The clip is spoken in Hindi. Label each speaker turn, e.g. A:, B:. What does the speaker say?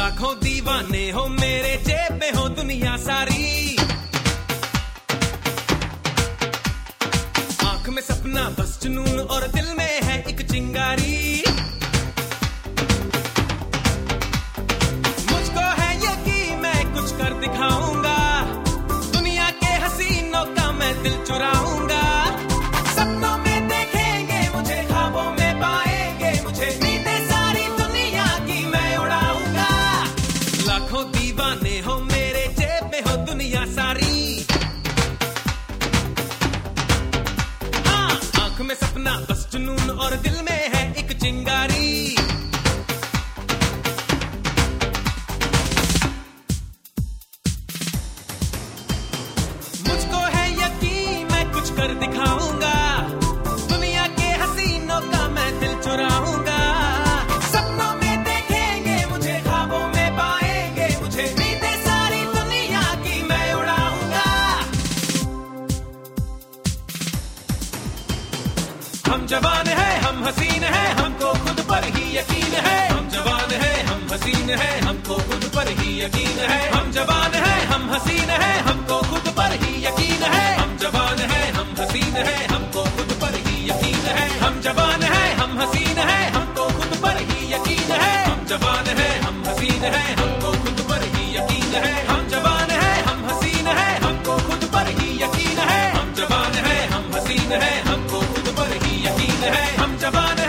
A: लाखों दीवाने हो मेरे, जेब में हो दुनिया सारी। आंख में सपना बस जुनून और दिल में है एक चिंगारी। मुझको है यकीन मैं कुछ कर दिखाऊंगा, दुनिया के हसीनों का मैं दिल चुराऊंगा। सपनों में देखेंगे मुझे, ख्वाबों में पाएंगे मुझे, नींदें सारी दुनिया की मैं उड़ाऊंगा। लाखों दीवाने हो मेरे, जेब में हो दुनिया सारी। हाँ, आंख में सपना बस जुनून और दिल में है एक चिंगारी। मुझको है यकीन मैं कुछ कर दिखाऊंगा, दुनिया के हसीनों का मैं दिल चुराऊंगा। सपनों में देखेंगे मुझे, ख्वाबों में पाएंगे मुझे, नींदें सारी दुनिया की मैं उड़ाऊंगा। हम जवान हैं, हम हसीन हैं, हमको खुद पर ही यकीन है। हम जवान हैं, हम हसीन हैं, हमको खुद पर ही यकीन है। हम जवान हैं, हम हसीन हैं, हमको खुद पर ही यकीन है। हम जवान हैं, हम हसीन हैं, हमको खुद पर ही यकीन है। हम जवान हैं, हम हसीन हैं, हमको खुद पर ही यकीन है। हम जवान हैं, हम हसीन हैं, हमको खुद पर ही यकीन है। हम जवान हैं, हम हसीन हैं, हमको खुद पर ही यकीन है। हम जवान हैं, हम हसीन हैं, हमको खुद पर ही यकीन है। हम जवान